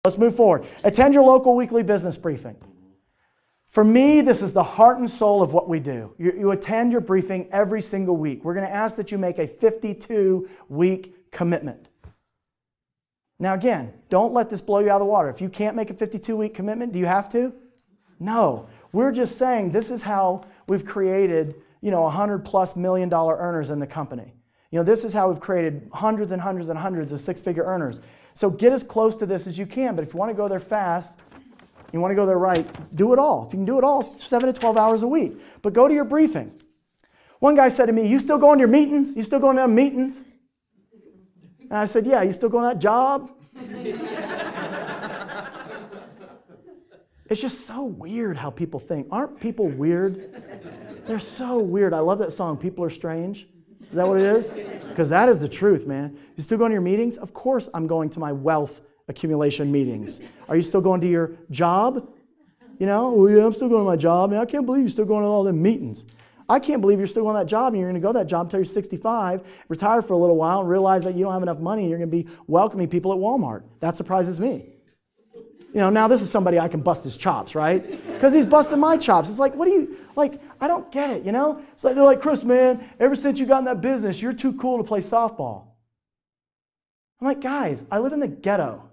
Let's move forward. Attend your local weekly business briefing. For me, this is the heart and soul of what we do. You attend your briefing every single week. We're going to ask that you make a 52-week commitment. Now again, don't let this blow you out of the water. If you can't make a 52-week commitment, do you have to? No. We're just saying this is how we've created, $100+ million earners in the company. This is how we've created hundreds and hundreds and hundreds of six-figure earners. So get as close to this as you can, but if you want to go there fast, you want to go there right, do it all. If you can do it all, it's 7 to 12 hours a week. But go to your briefing. One guy said to me, "You still going to your meetings? You still going to them meetings?" And I said, "Yeah, you still going to that job?" It's just so weird how people think. Aren't people weird? They're so weird. I love that song, People Are Strange. Is that what it is? Because that is the truth, man. You still going to your meetings? Of course I'm going to my wealth accumulation meetings. Are you still going to your job? "Oh yeah, I'm still going to my job. Man, I can't believe you're still going to all them meetings." I can't believe you're still going to that job and you're going to go to that job until you're 65, retire for a little while, and realize that you don't have enough money and you're going to be welcoming people at Walmart. That surprises me. Now this is somebody I can bust his chops, right? Because he's busting my chops. It's like, I don't get it, It's like, they're like, "Chris, man, ever since you got in that business, you're too cool to play softball." I'm like, guys, I live in the ghetto.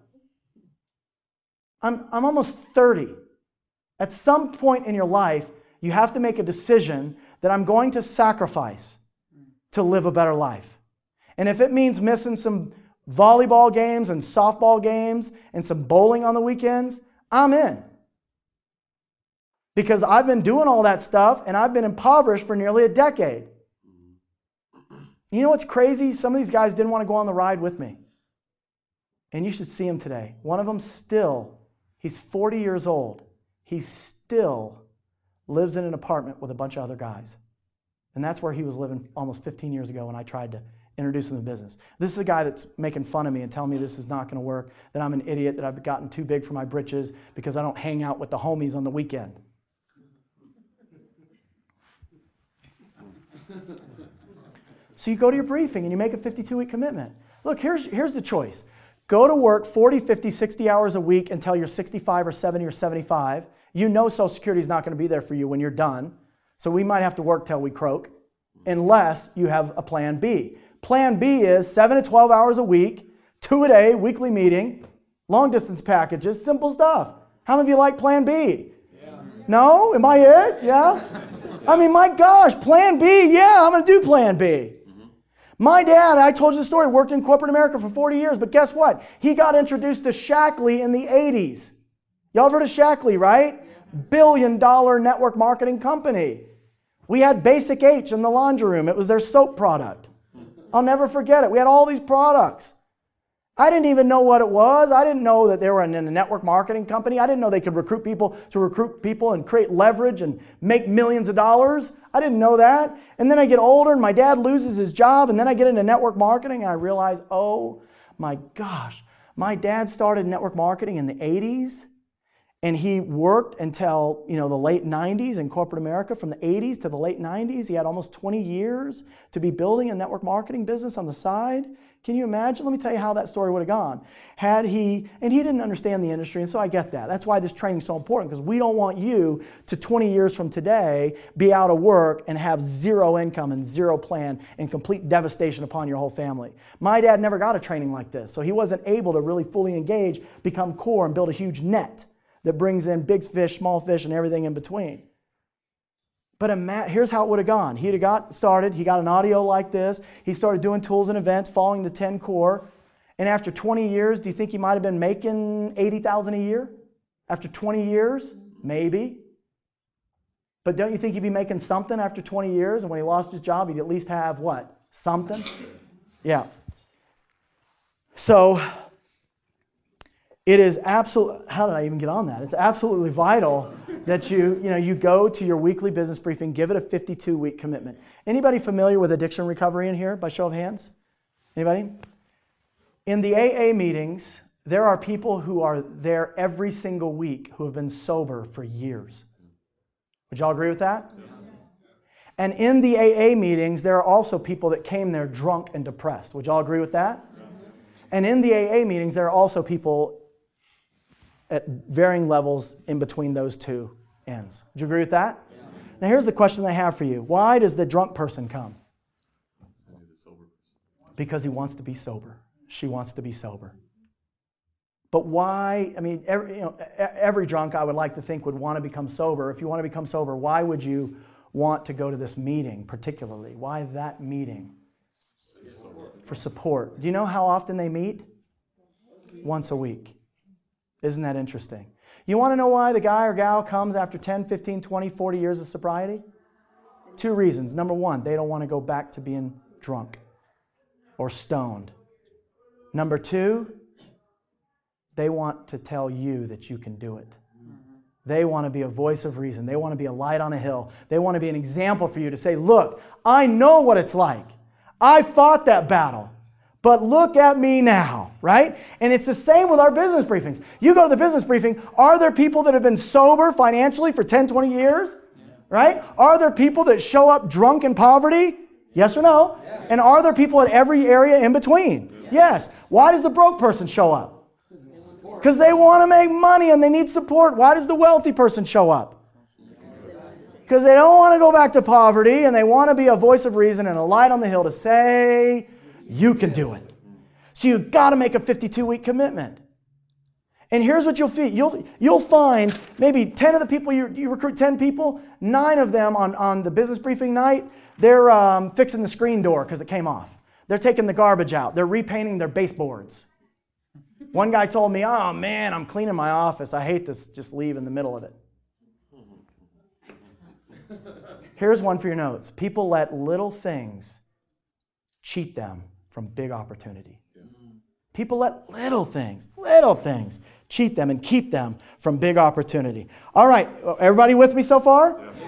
I'm almost 30. At some point in your life, you have to make a decision that I'm going to sacrifice to live a better life. And if it means missing some volleyball games and softball games and some bowling on the weekends, I'm in. Because I've been doing all that stuff and I've been impoverished for nearly a decade. You know what's crazy? Some of these guys didn't want to go on the ride with me. And you should see him today. One of them he's 40 years old. He still lives in an apartment with a bunch of other guys. And that's where he was living almost 15 years ago when I tried to introduce him to business. This is a guy that's making fun of me and telling me this is not going to work, that I'm an idiot, that I've gotten too big for my britches because I don't hang out with the homies on the weekend. So you go to your briefing and you make a 52-week commitment. Look, here's the choice. Go to work 40, 50, 60 hours a week until you're 65 or 70 or 75. Social Security is not going to be there for you when you're done. So we might have to work till we croak unless you have a plan B. Plan B is 7 to 12 hours a week, 2 a day, weekly meeting, long distance packages, simple stuff. How many of you like plan B? Yeah. No? Am I it? Yeah? My gosh, plan B, yeah, I'm going to do plan B. My dad, I told you the story, worked in corporate America for 40 years, but guess what? He got introduced to Shackley in the 80s. Y'all have heard of Shackley, right? Billion-dollar network marketing company. We had Basic H in the laundry room. It was their soap product. I'll never forget it. We had all these products. I didn't even know what it was. I didn't know that they were in a network marketing company. I didn't know they could recruit people and create leverage and make millions of dollars. I didn't know that. And then I get older and my dad loses his job and then I get into network marketing and I realize, oh my gosh, my dad started network marketing in the 80s and he worked until the late 90s in corporate America. From the 80s to the late 90s, he had almost 20 years to be building a network marketing business on the side. Can you imagine? Let me tell you how that story would have gone. And he didn't understand the industry, and so I get that. That's why this training is so important, because we don't want you to 20 years from today be out of work and have zero income and zero plan and complete devastation upon your whole family. My dad never got a training like this, so he wasn't able to really fully engage, become core, and build a huge net that brings in big fish, small fish, and everything in between. But here's how it would have gone. He'd have got started. He got an audio like this. He started doing tools and events, following the 10 core. And after 20 years, do you think he might have been making $80,000 a year? After 20 years? Maybe. But don't you think he'd be making something after 20 years? And when he lost his job, he'd at least have what? Something? Yeah. So it is absolutely, how did I even get on that? It's absolutely vital that you go to your weekly business briefing, give it a 52-week commitment. Anybody familiar with addiction recovery in here, by show of hands? Anybody? In the AA meetings, there are people who are there every single week who have been sober for years. Would y'all agree with that? Yes. And in the AA meetings, there are also people that came there drunk and depressed. Would y'all agree with that? Yes. And in the AA meetings, there are also people at varying levels in between those two ends. Would you agree with that? Yeah. Now here's the question I have for you. Why does the drunk person come? Because he wants to be sober. She wants to be sober. But why? I mean, every drunk I would like to think would want to become sober. If you want to become sober, why would you want to go to this meeting particularly? Why that meeting? For support. Do you know how often they meet? Once a week. Isn't that interesting? You want to know why the guy or gal comes after 10, 15, 20, 40 years of sobriety? 2 reasons. Number 1, they don't want to go back to being drunk or stoned. Number 2, they want to tell you that you can do it. They want to be a voice of reason. They want to be a light on a hill. They want to be an example for you to say, look, I know what it's like. I fought that battle. But look at me now, right? And it's the same with our business briefings. You go to the business briefing, are there people that have been sober financially for 10, 20 years? Right? Are there people that show up drunk in poverty? Yes or no? Yeah. And are there people at every area in between? Yeah. Yes. Why does the broke person show up? Because they want to make money and they need support. Why does the wealthy person show up? Because they don't want to go back to poverty and they want to be a voice of reason and a light on the hill to say, you can do it. So you've got to make a 52-week commitment. And here's what you'll feel. You'll find maybe 10 of the people, you recruit 10 people, 9 of them on the business briefing night, they're fixing the screen door because it came off. They're taking the garbage out. They're repainting their baseboards. One guy told me, oh man, I'm cleaning my office. I hate to just leave in the middle of it. Here's one for your notes. People let little things cheat them from big opportunity. People let little things cheat them and keep them from big opportunity. All right, everybody with me so far?